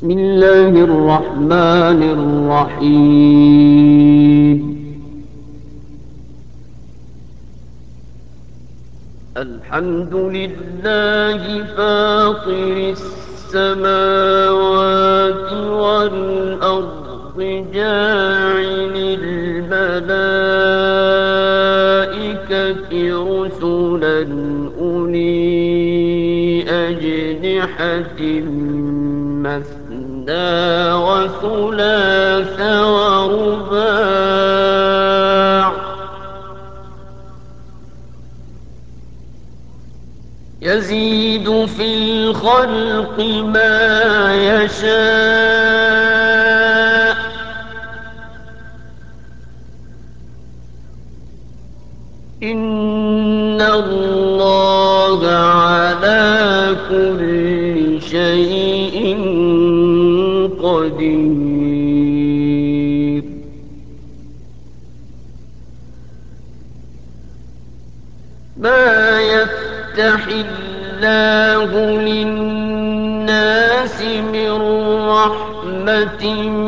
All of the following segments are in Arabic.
بسم الله الرحمن الرحيم. الحمد لله فاطر السماوات والأرض جاعل الملائكة رسلا أولي أجنحة مثنى وثلاث ورباع يزيد في الخلق ما يشاء إن الله على كل شيء قدير. ما يفتح الله للناس من رحمة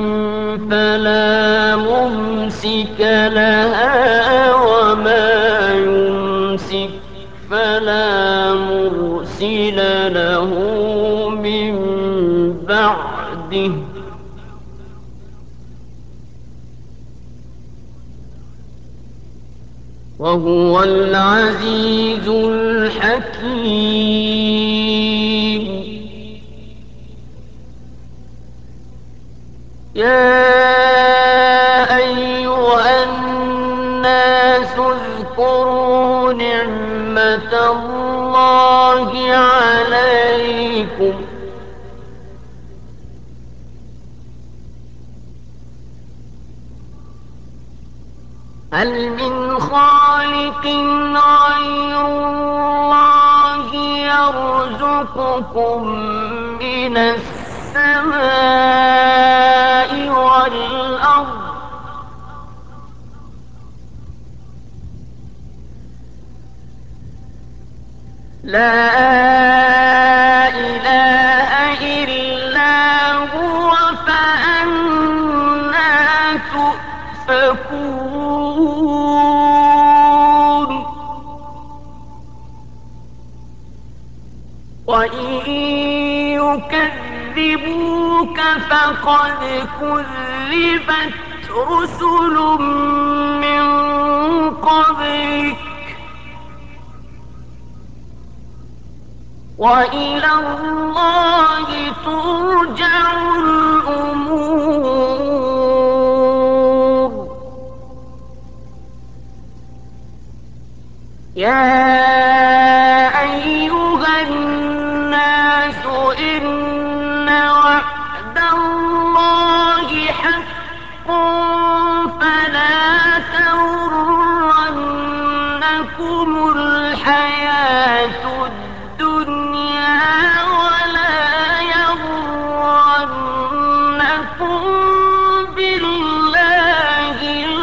فلا ممسك لها وما يمسك فلا مرسل له من بعده وهو العزيز الحكيم. يا أيها الناس اذكروا نعمة الله عليكم هل من خالق غير الله يرزقكم من السماء والأرض لا إله إلا هو فأنا تؤفكون وإن يكذبوك فقد كذبت رسل من قبلك وإلى الله ترجع الأمور. يا أيها الناس إن وعد الله حق فلا تغرنكم الحياة الدنيا ولا يغرنكم بالله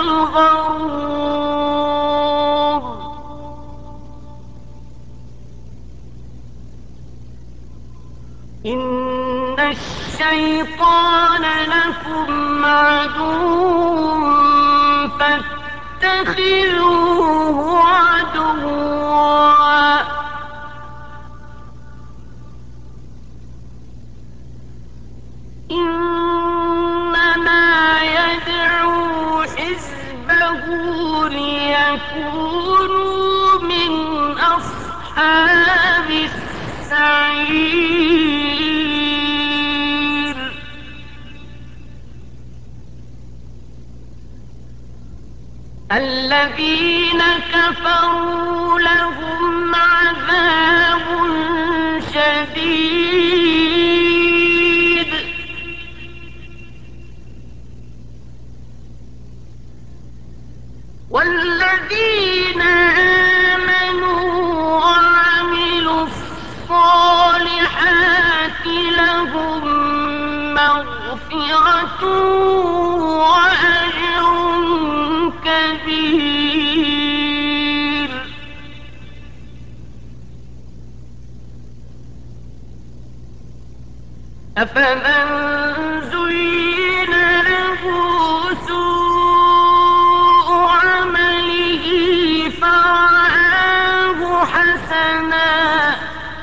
الغرور. إن الشيطان لكم عدو فاتخذوه عدوا إنما يدعو حزبه ليكونوا من أصحاب السعير. الذين كفروا لهم عذاب شديد والذين آمنوا وعملوا الصالحات لهم مغفرة وأجر كبير. أفمن زين له سوء عمله فرآه حسنا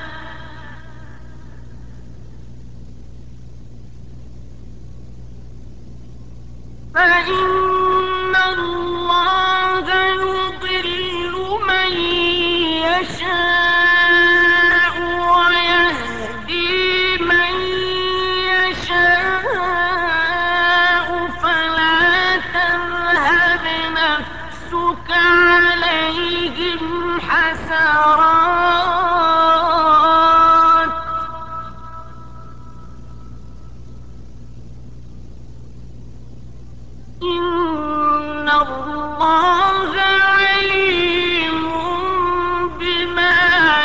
فإن الله يضل من يشاء ويهدي من يشاء فلا تذهب نفسك عليهم حسرات إن الله عليم بما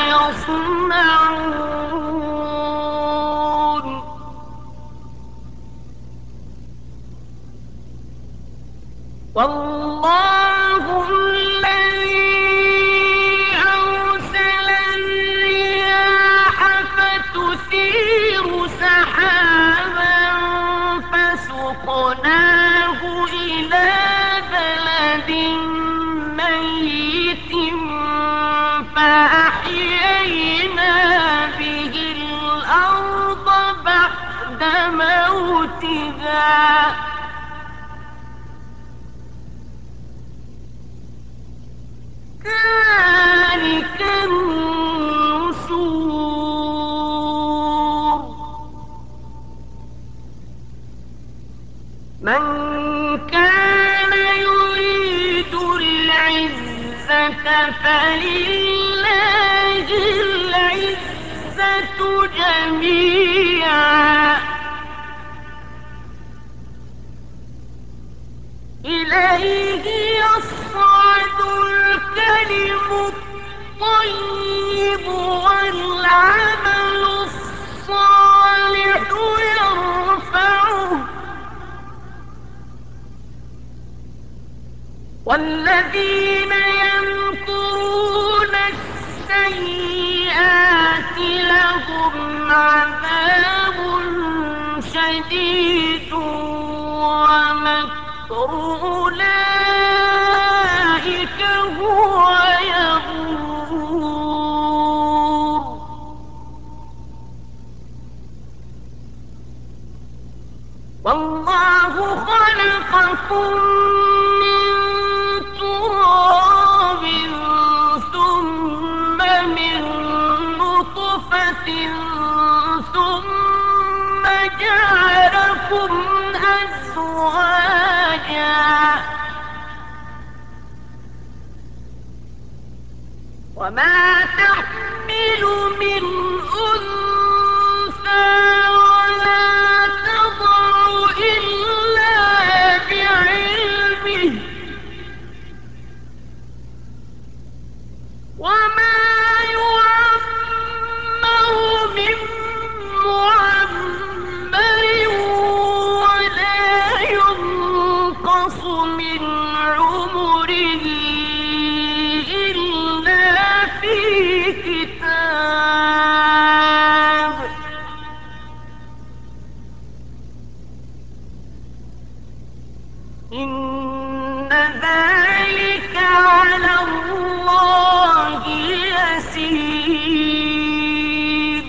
يصنعون والله الذي أرسل الرياح فتثير سحابا فسقناه إلى بلد ميت فأحيينا به الأرض بعد موتها ذلك النشور من كان يريد العزة فلله العزة جميعا إليه يصعد الكلم الطيب والعمل الصالح يرفعه والذين يمكرون السيئات لهم عذاب شديد ومكر أولئك هو يبور والله خلقكم من تراب ثم من نطفة ثم جعلكم أزواجا وما تحمل من أنثى ولا تضع إلا بعلمه وما يعمر من معمر ولا ينقص من عمره إلا في كتاب إن ذلك على الله يسير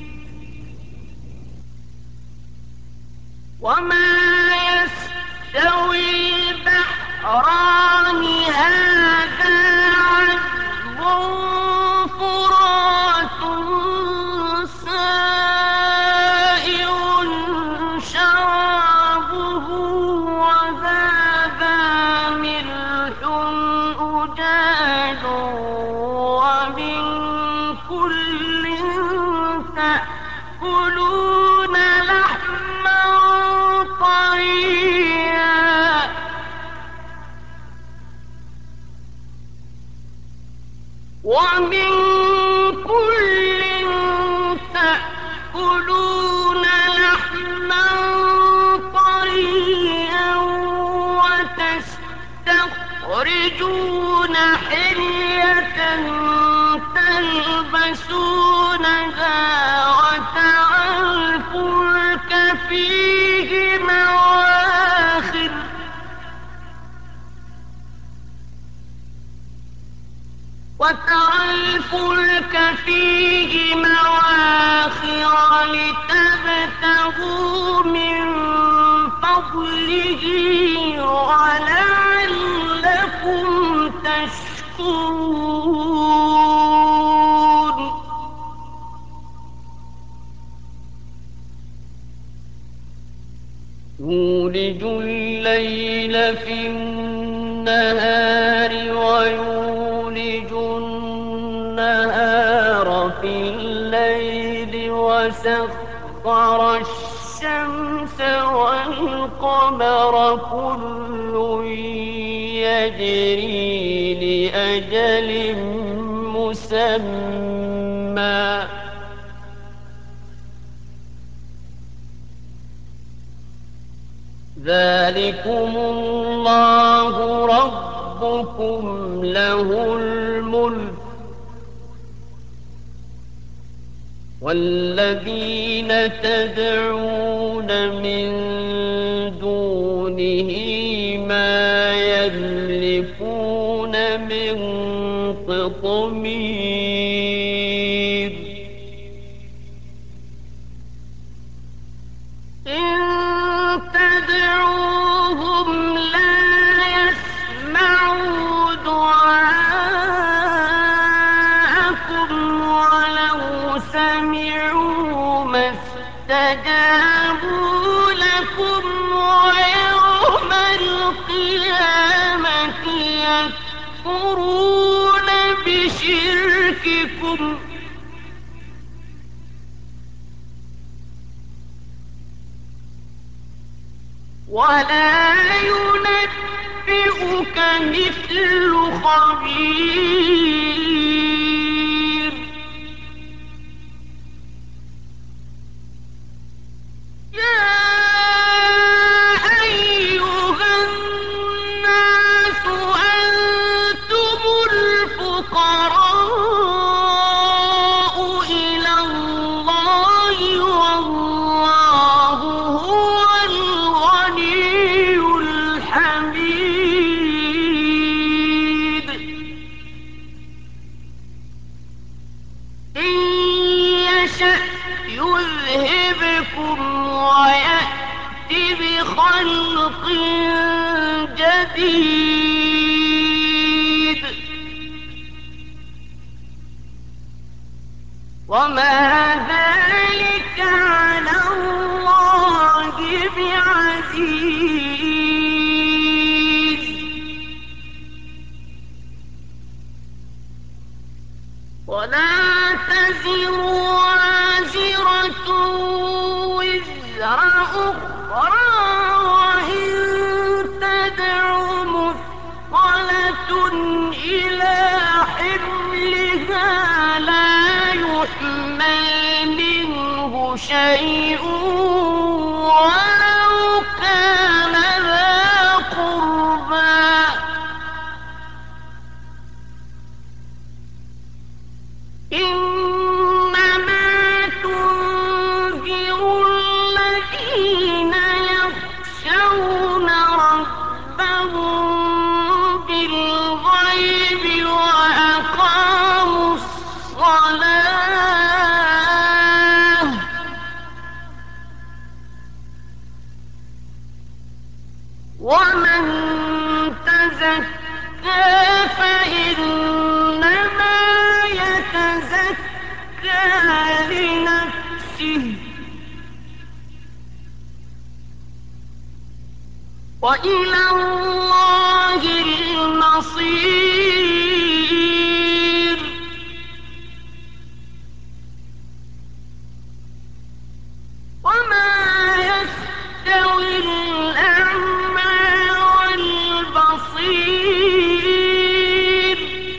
وما يستوي البحران هذا عذب فرات سائغ شرابه وهذا ملح أجاج ومن كل تأكلون لحما طريا ومن كل تأكلون لحما طريا وتستخرجون حلية تلبسونها وترى الفلك فيه مواخر لتبتغوا من فضله ولعلكم تشكرون. يولج الليل في النهار ويولج النهار في الليل وسخر الشمس والقمر كل يجري لأجل مسمى ذلكم الله ربكم له الملك والذين تدعون من دونه ما يملكون من قطمير إن تدعوهم لا يسمعوا دعاءكم ولو سمعوا ما استجابوا لكم ويوم القيامة يكفرون بشرككم ولا ينبئك مثل خبير. يا أيها الناس أنتم الفقراء إلى الله والله هو الغني الحميد. إن يشأ يذهبكم ويأت بخلق جديد وما ذلك على الله بعزيز. ولا تزر وازرة وزر أخرى وإن تدع مثقلة إلى حملها لا يحمل منه شيء ولو كان ذا قربى إنما تنذر الذين يخشون ربهم بالغيب وأقاموا الصلاة ومن تزكى فإنما يتزكى لنفسه وإلى الله المصير. وما يستوي الأعمى والبصير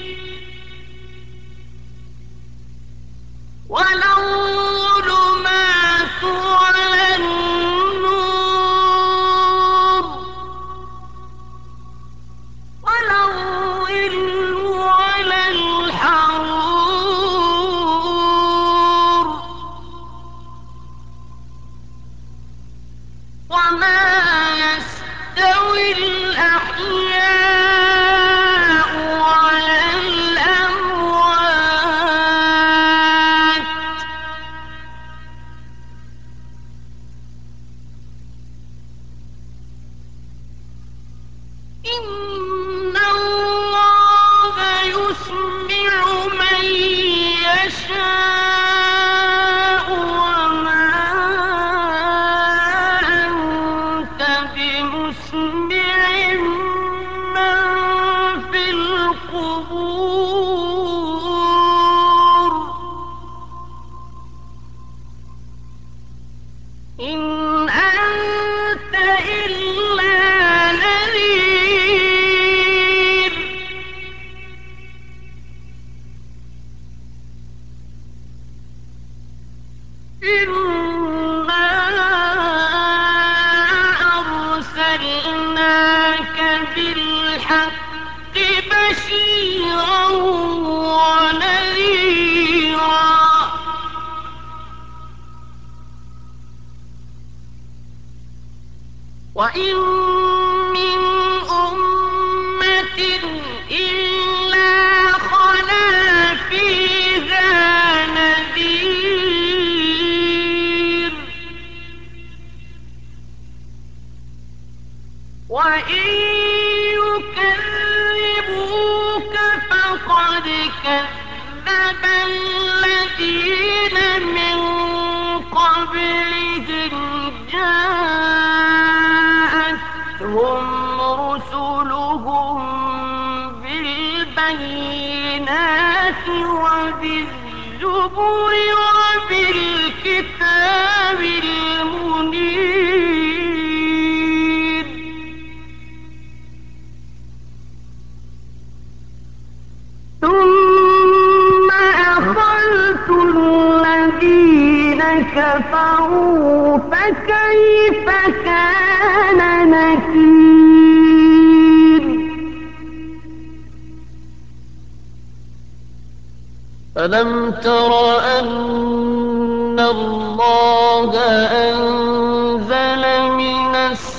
ولا الظلمات ولا النور ولا الظل ولا الحرور وما يستوي الأحياء ولا الأموات إن الله يسمع من يشاء وما أنت بمسمع من في القبور إن أنت إلا نذير إنا أرسلناك بالحق بشيرا ونذيرا وإن من أمة إلا خلا فيها نذير وإن يكذبوك فقد كذب الذين من قبلهم جاءتهم رسلهم بالبينات وبالزبر وبالكتاب المنير ثم أخذت الذين كفروا فكيف كان نكير ألم تر أن الله أنزل من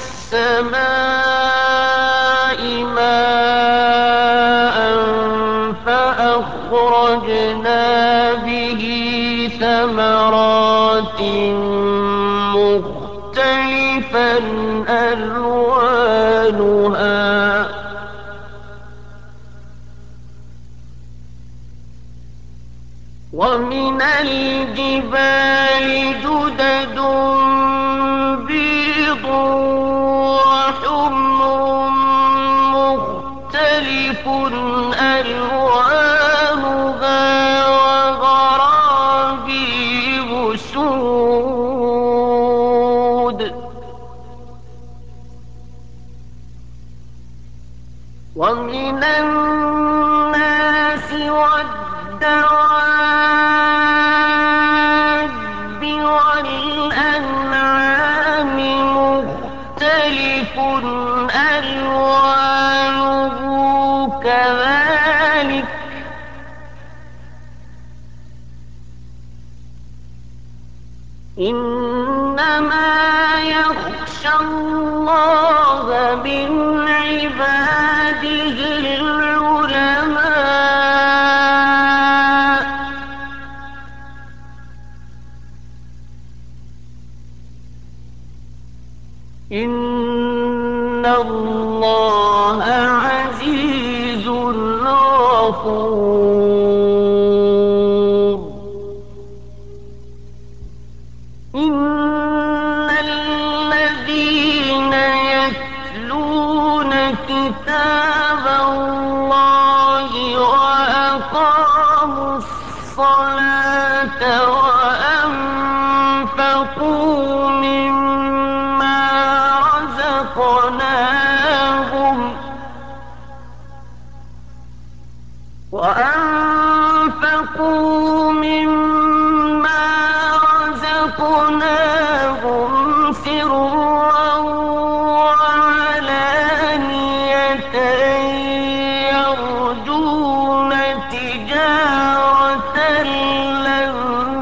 السماء ماء فأخرجنا به ثمرات مختلفا ألوانها ومن الجبال جدد بيض وحمر مختلف ألوانها وغرابيب سود ومن الناس والدواب والأنعام مختلف ألوانه كذلك إنما يخشى الله من عباده العلماء إن الله عزيز غفور إن الذين يتلون كتاب الله وأقاموا الصلاة وأنفقوا مما رزقناهم سرا وعلانية يرجون تجارة لن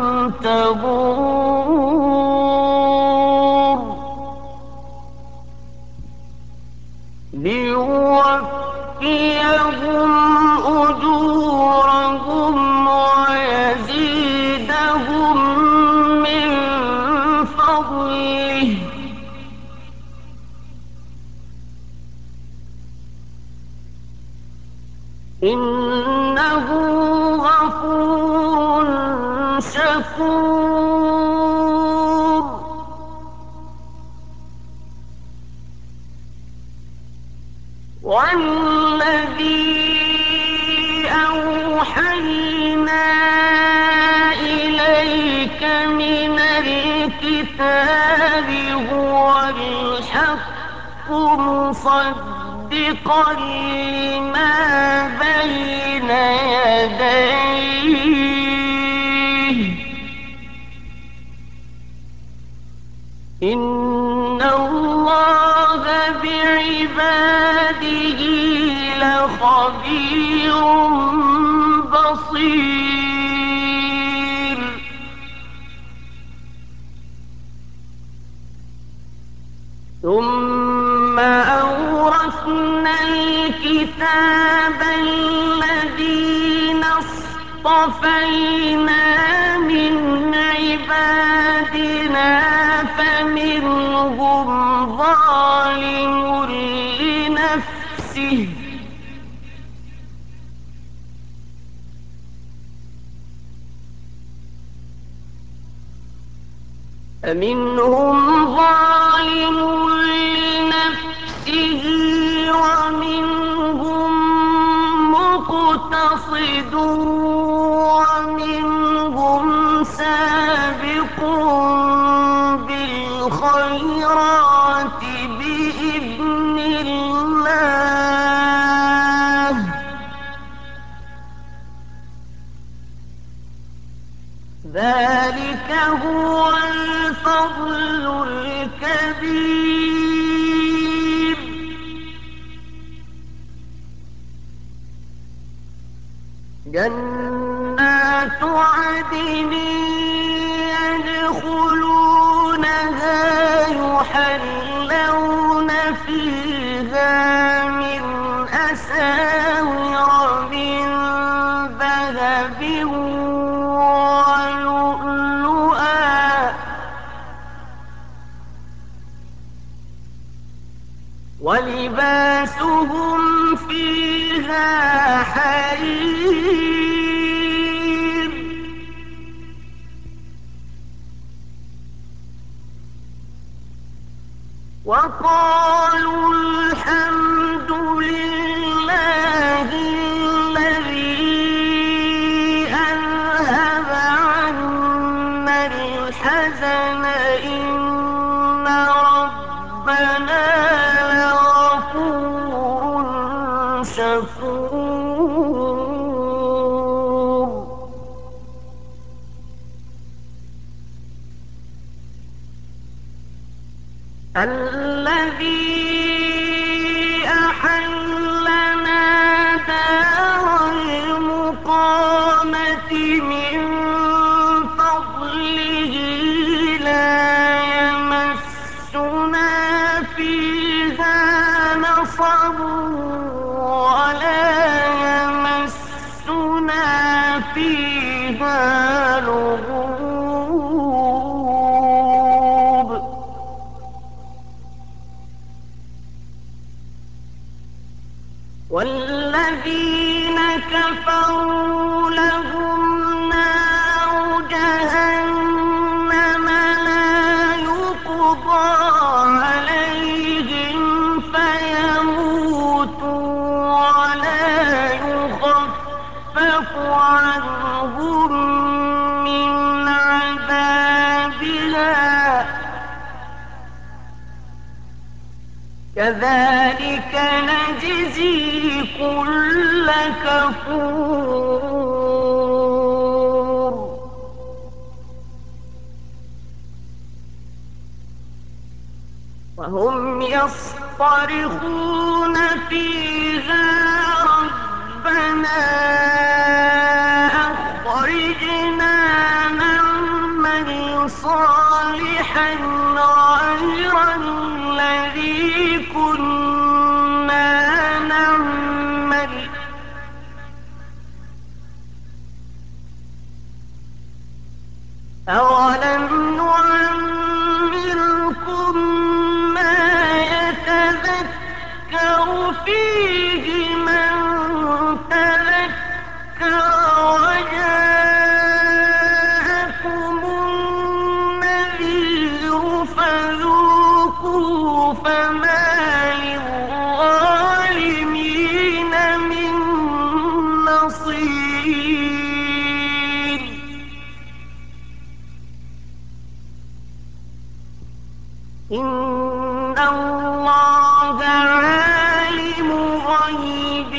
تبور ليوفيهم أجورهم ويزيدهم من فضله إنه غفور شكور. والذي أوحينا إليك من الكتاب هو الحق مصدقا لما بين يديه. إن الله بعباده لخبير بصير. ثم أورثنا الكتاب الذين اصطفينا من عبادنا فمنهم ظالم لنفسه فمنهم ظالم لنفسه ومنهم مقتصد ومنهم سابق بالخيرات بإذن الله. ذلك هو الفضل الكبير. جنات عدن يدخلونها يحلون فيها من أساور من ذهب ولؤلؤا ولباسهم فيها حرير. وقالوا الحمد لله الذي أذهب عنا الحزن إن ربنا لغفور شكور. الذي أحلنا دار المقامة من فضله لا يمسنا فيها نصب ولا يمسنا فيها لغوب. والذين كفروا لهم نار جهنم لا يقضى عليهم فيموتوا ولا يخفف عنهم من عذابها كذلك نجزي كل كفور. وهم يصطرخون فيها ربنا أخرجنا نعمل صالحا غير الذي كنا نعمل أولم نعمركم ما يتذكر فيه من تذكر فما للظالمين من نصير. إن الله عالم غيب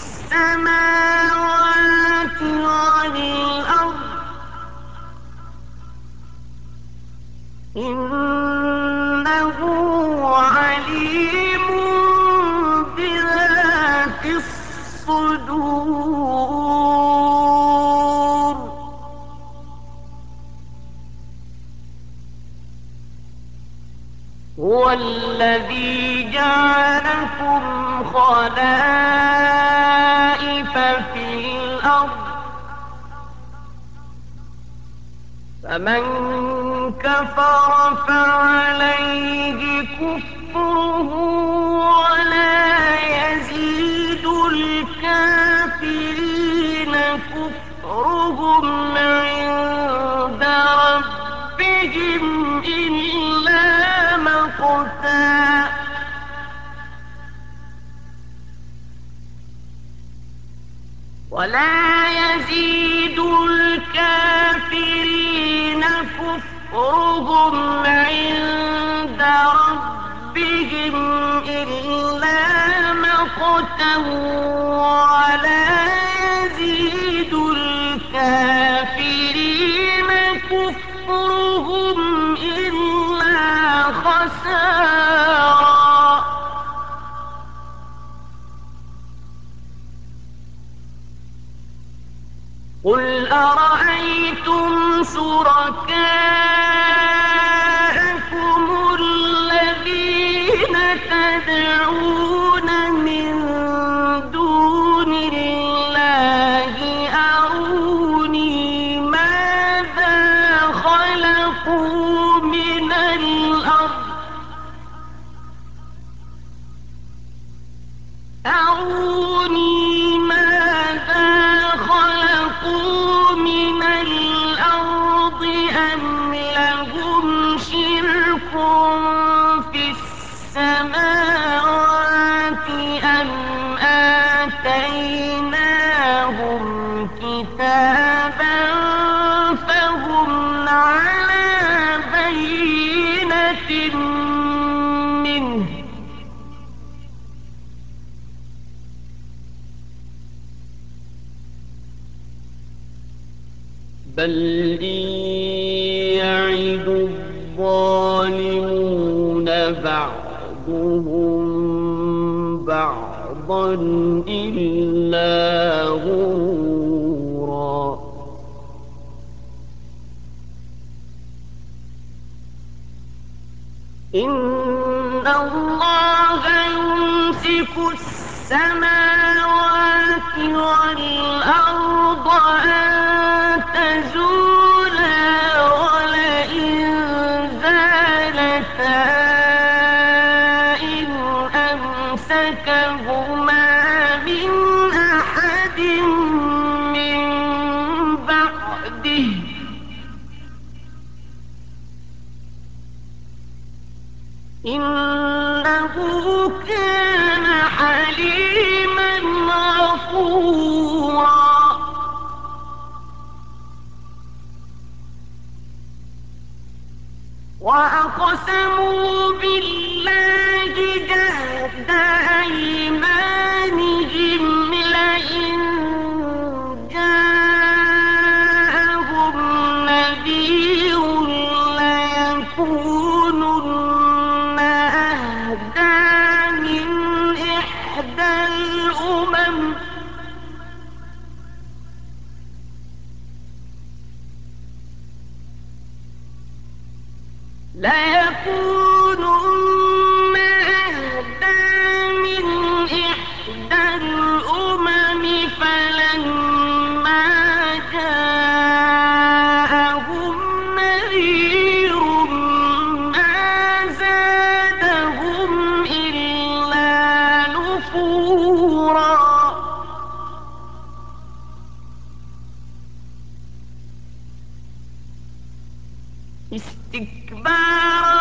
السماوات والأرض، إنه عليم بذات الصدور. هو الذي جعلكم خلائف في الأرض، فمن كفر فعليه كفره، ولا يزيد الكافرين كفرهم عند ربهم إلا مقتا. ولا يزيد الكافرين كفرهم عند ربهم إلا مقتا، ولا يزيد الكافرين كفرهم إلا خسارا. قل أرأيتم شركاءكم الذين تدعون من دون الله، أروني ماذا خلقوا من الأرض، أروني ماذا خلقوا من الأرض أم لهم شرك في السماوات أم آتيناهم كتابا فهم على بينة منه، بل إن يعد الظالمون بعضهم بعضا إلا غرورا. إن الله يمسك السماوات والأرض أن تزولا، ولئن زالتا إن أمسكهما من أحد من بعده، إنه كان حليما غفورا. وأقسموا بالله جهد أيمانهم لئن جاءهم نذير ليكونن أهدى من إحدى الأمم، ليكونن أهدى من إحدى الأمم، فلما جاءهم نذير ما زادهم إلا نفورا. استكبارا